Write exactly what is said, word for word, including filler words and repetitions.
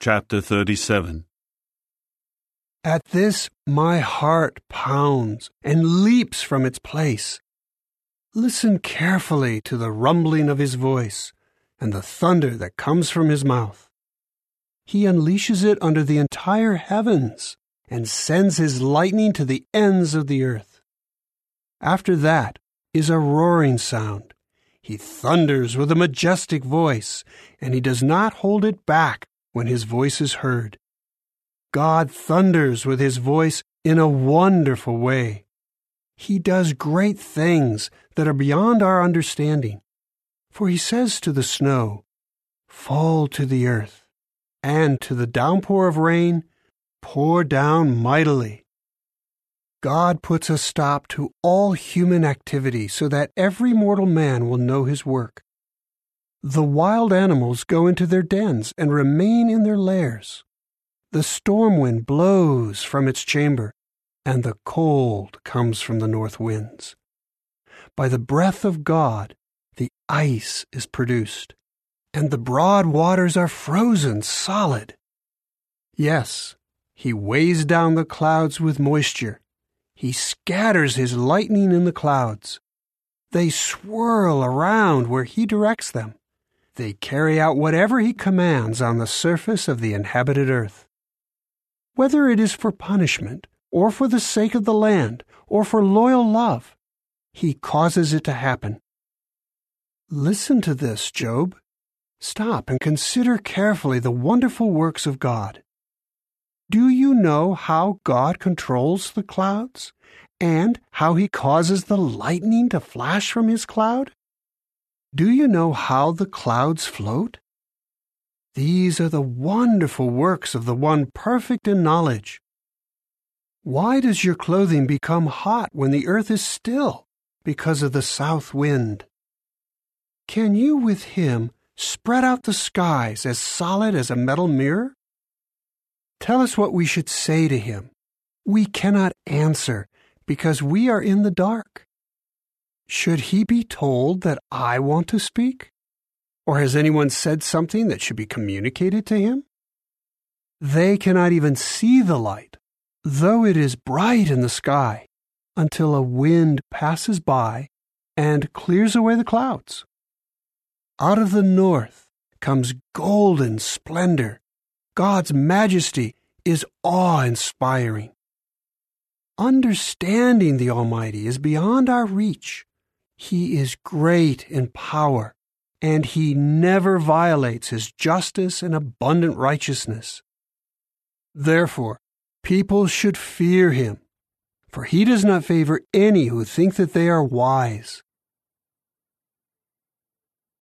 Chapter thirty-seven. At this my heart pounds and leaps from its place. Listen carefully to the rumbling of his voice and the thunder that comes from his mouth. He unleashes it under the entire heavens and sends his lightning to the ends of the earth. After that is a roaring sound. He thunders with a majestic voice, and he does not hold it back when his voice is heard. God thunders with his voice in a wonderful way. He does great things that are beyond our understanding. For he says to the snow, "Fall to the earth," and to the downpour of rain, "Pour down mightily." God puts a stop to all human activity so that every mortal man will know his work. The wild animals go into their dens and remain in their lairs. The storm wind blows from its chamber, and the cold comes from the north winds. By the breath of God, the ice is produced, and the broad waters are frozen solid. Yes, he weighs down the clouds with moisture. He scatters his lightning in the clouds. They swirl around where he directs them. They carry out whatever he commands on the surface of the inhabited earth. Whether it is for punishment, or for the sake of the land, or for loyal love, he causes it to happen. Listen to this, Job. Stop and consider carefully the wonderful works of God. Do you know how God controls the clouds, and how he causes the lightning to flash from his cloud? Do you know how the clouds float? These are the wonderful works of the one perfect in knowledge. Why does your clothing become hot when the earth is still? Because of the south wind. Can you with him spread out the skies as solid as a metal mirror? Tell us what we should say to him. We cannot answer because we are in the dark. Should he be told that I want to speak? Or has anyone said something that should be communicated to him? They cannot even see the light, though it is bright in the sky, until a wind passes by and clears away the clouds. Out of the north comes golden splendor. God's majesty is awe-inspiring. Understanding the Almighty is beyond our reach. He is great in power, and he never violates his justice and abundant righteousness. Therefore, people should fear him, for he does not favor any who think that they are wise.